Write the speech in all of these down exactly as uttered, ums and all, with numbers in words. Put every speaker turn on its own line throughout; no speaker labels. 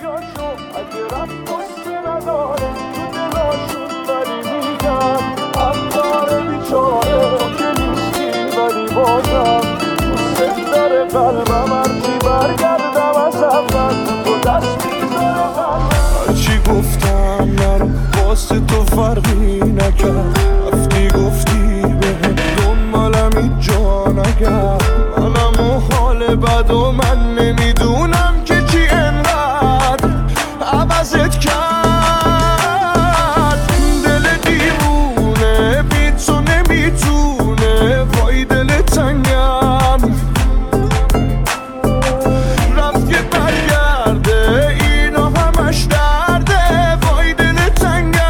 بیخیاشو اگه رفت قصه نداره تو دلاشون ولی میگن عطار بیچاره تو که نیستی ولی بازم دوست داره قلبم هرچی برگردم از اول تو دست میذاره قلبم هرچی گفتم نرو واسه تو فرقی نکرد رفتی گفتی بهم دنبالم هیچ جا نکرد منم و حال بد و من نمیدونم که چی انقدر عوضت کرد دل دیوونه بی تو نمیتونه وای دل تنگم رفت که برگرده اینا همش درده وای دل تنگم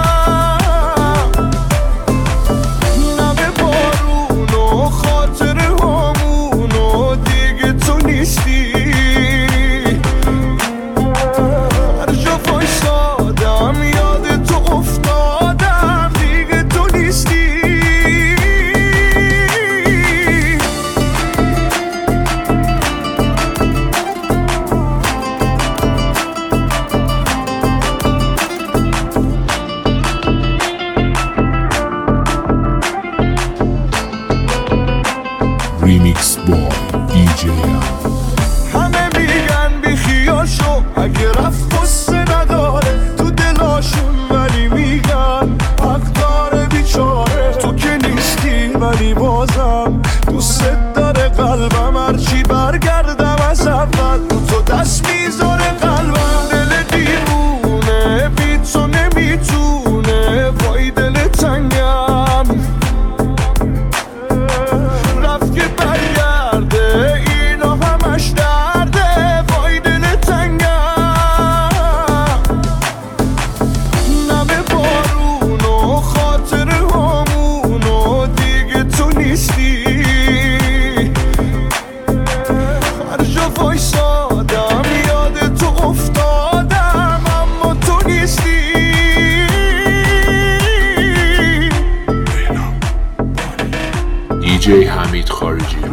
نمه بارون و خاطر همون و دیگه تو نیستی هر جا وایسادم یاد تو افتادم دیگه تو نیستی
Remix Boy دی جی
همه میگن بیخیاشو اگه رفت قصه نداره تو دلاشون ولی میگن حق داره بیچاره تو که نیستی ولی بازم دوست داره قلبم هرچی برگردم از اول تو دست میذاره قلبم دل دیوونه بی تو نمیتونه وای دل تنگم رفت که برگرده اینا همش درده وای دل تنگم نمه بارون و خاطر همون و دیگه تو نیستی هر جا وایسادم یاد تو افتادم اما تو نیستی
دی جی حمید خارجی